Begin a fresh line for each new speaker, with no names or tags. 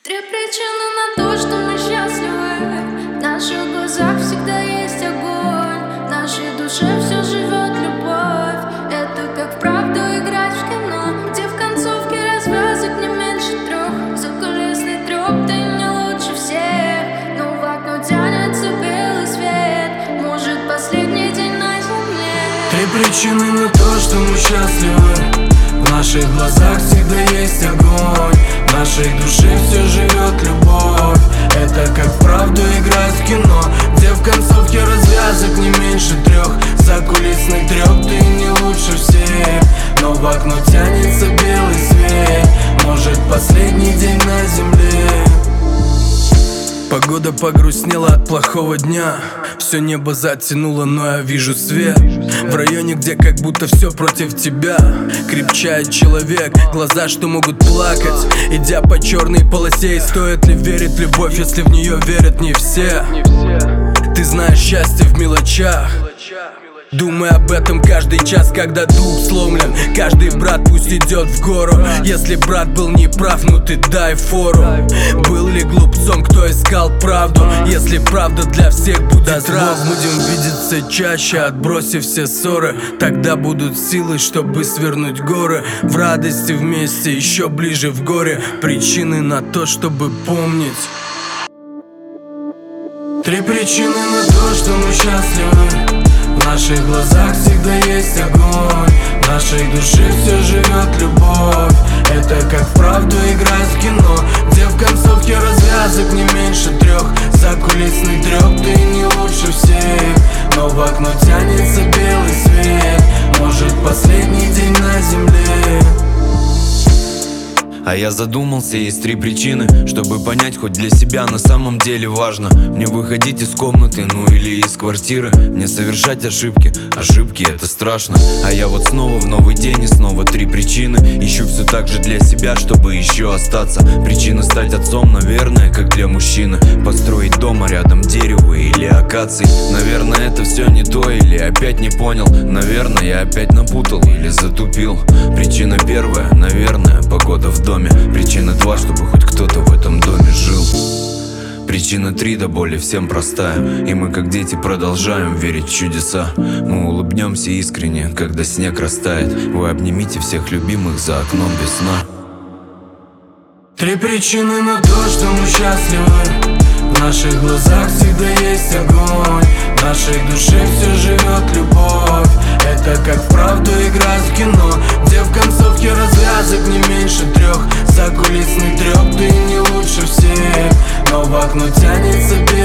Три причины на то, что мы счастливы. В наших глазах всегда есть огонь. В нашей душе все живет любовь. Это как вправду играть в кино, где в концовке развязок не меньше трех. Закулисный трёп, ты не лучше всех. Но в окно тянется белый свет. Может, последний день на земле.
Три причины на то, что мы счастливы. В наших глазах всегда есть огонь. В нашей душе все живет любовь. Это как вправду играть в кино, где в концовке развязок не меньше трех. Закулисный трёп, ты не лучше всех. Но в окно тянется белый свет. Может, последний день на земле. Погода погрустнела от плохого дня. Все небо затянуло, но я вижу свет. В районе, где как будто все против тебя. Крепчает человек, глаза, что могут плакать, идя по черной полосе. И стоит ли верить в любовь, если в нее верят не все? Ты знаешь счастье в мелочах. Думай об этом каждый час, когда дуб сломлен. Каждый брат пусть идет в гору. Если брат был неправ, ну ты дай фору. Был ли глупцом, кто искал правду? Если правда для всех будет раз, будем видеться чаще, отбросив все ссоры. Тогда будут силы, чтобы свернуть горы. В радости вместе, еще ближе в горе. Причины на то, чтобы помнить. Три причины на то, что мы счастливы. В наших глазах всегда есть огонь. В нашей душе все живет любовь. Это как вправду играть в кино, где в концовке развязок не меньше трех. Закулисный трёп, ты не лучше всех. Но в окно тянется белый свет. Может, последний день на земле.
А я задумался, есть три причины, чтобы понять, хоть для себя на самом деле важно. Мне выходить из комнаты, ну или из квартиры. Мне совершать ошибки, ошибки это страшно. А я вот снова в новый день и снова три причины. Ищу все так же для себя, чтобы еще остаться. Причина стать отцом, наверное, как для мужчины. Построить дома рядом дерево или акации. Наверное, это все не то или опять не понял. Наверное, я опять напутал или затупил. Причина первая, наверное, погода в доме. Причина 2, чтобы хоть кто-то в этом доме жил. Причина 3 до боли всем простая. И мы как дети продолжаем верить в чудеса. Мы улыбнемся искренне, когда снег растает. Вы обнимите всех любимых за окном весна.
Три причины на то, что мы счастливы. В наших глазах всегда есть огонь. В нашей душе все живет любовь. Это как вправду играть в кино, где в концовке развязок не меньше трех. Закулисный трёп, ты не лучше всех. Но в окно тянется белый